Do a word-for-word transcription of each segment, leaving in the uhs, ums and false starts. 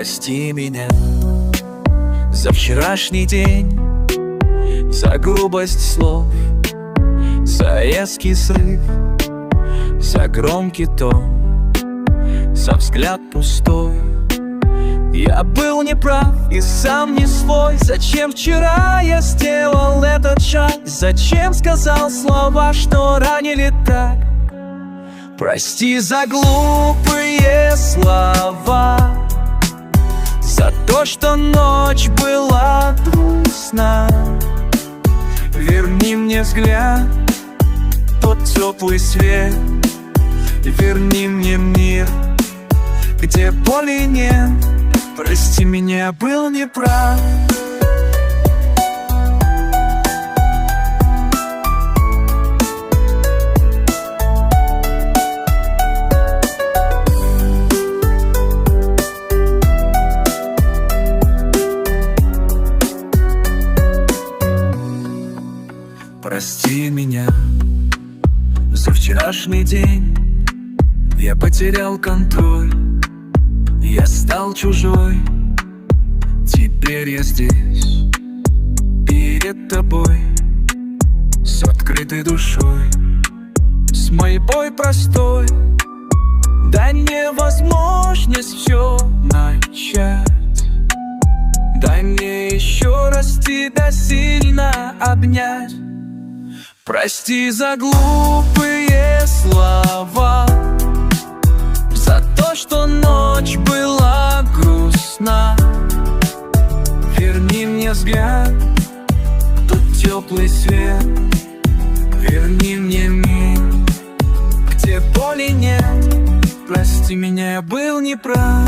Прости меня за вчерашний день, за грубость слов, за резкий срыв, за громкий тон, за взгляд пустой. Я был неправ и сам не свой. Зачем вчера я сделал этот шаг? Зачем сказал слова, что ранили так? Прости за глупые слова, за то, что ночь была грустна. Верни мне взгляд, тот теплый свет. Верни мне мир, где боли нет. Прости меня, был неправ. Прости меня за вчерашний день. Я потерял контроль, я стал чужой. Теперь я здесь, перед тобой, с открытой душой, с мольбой простой. Дай мне возможность все начать. Дай мне еще раз тебя сильно обнять. Прости за глупые слова, за то, что ночь была грустна. Верни мне взгляд, тот теплый свет. Верни мне мир, где боли нет. Прости меня, я был неправ.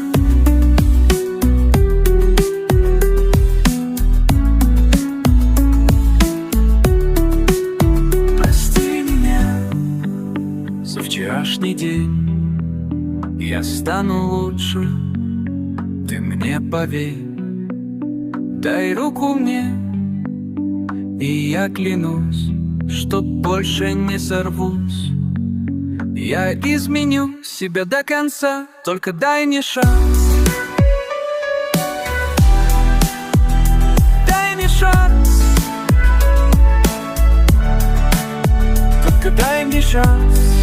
Прости меня за вчерашний день. Я стану лучше, ты мне поверь. Дай руку мне, и я клянусь, что больше не сорвусь. Я изменю себя до конца, только дай мне шанс. Дай мне шанс, только дай мне шанс.